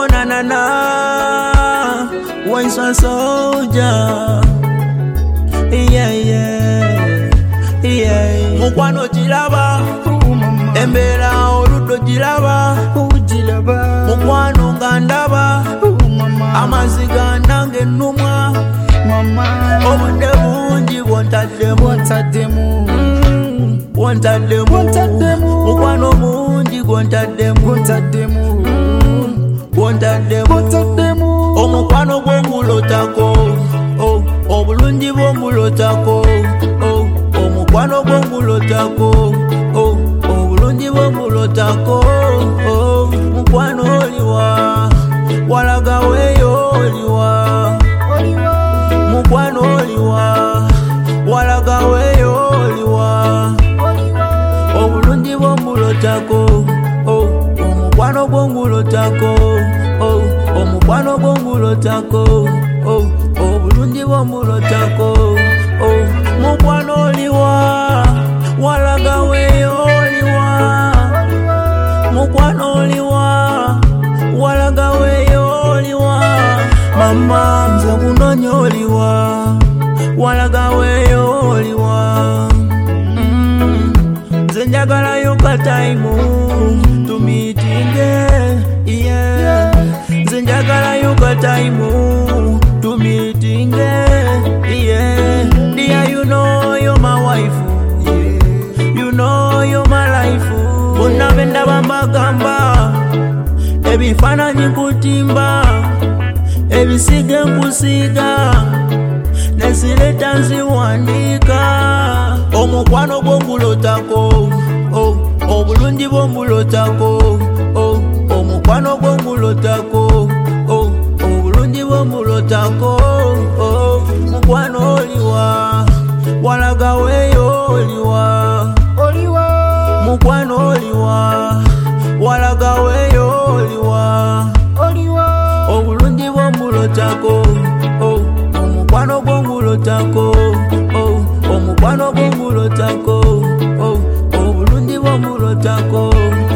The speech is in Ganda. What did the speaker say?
Oh na na na, once a soldier. Yeah yeah yeah. Mukwano jiraba, embera oludo jiraba. Mukwano ngandaba, amaziga nange numwa. Obudde bungi bwontademu, mukwano mungi gwontademu, omukwano gwongulotako, obulungi bwongulotako, omukwano gwongulotako, obulungi bwongulotako. Mukwano oliwa, walaga weyo oliwa. Mukwano oliwa, walaga weyo oliwa. Obulungi bwongulotako, omukwano gwongulotako, omukwano gwongulotako, obulungi bwongulotako. Mukwano oliwa, walaga weyo oliwa. Mukwano oliwa, walaga weyo oliwa. Mama nze kunonya oliwa, walaga weyo oliwa. Nze njagalayo kataimu tumitinge, yeah. Nze njagalayo kataimu tumitinge, yeah. Dear, you know you're my wife, yeah. You know you're my life. Bonna benda bambagamba, ebifaananyi kutimba, ebisige nkusiga, nezileta nziwandika. Omukwano gwongulotako, obulungi bwongulotako, omukwano gwongulotako, obulungi bwongulotako. Mukwano oliwa, walaga weyo oliwa. Mukwano oliwa, walaga weyo oliwa. Obulungi bwongulotako, omukwano gwongulotako, omukwano gwongulotako, obulungi bwongulotako.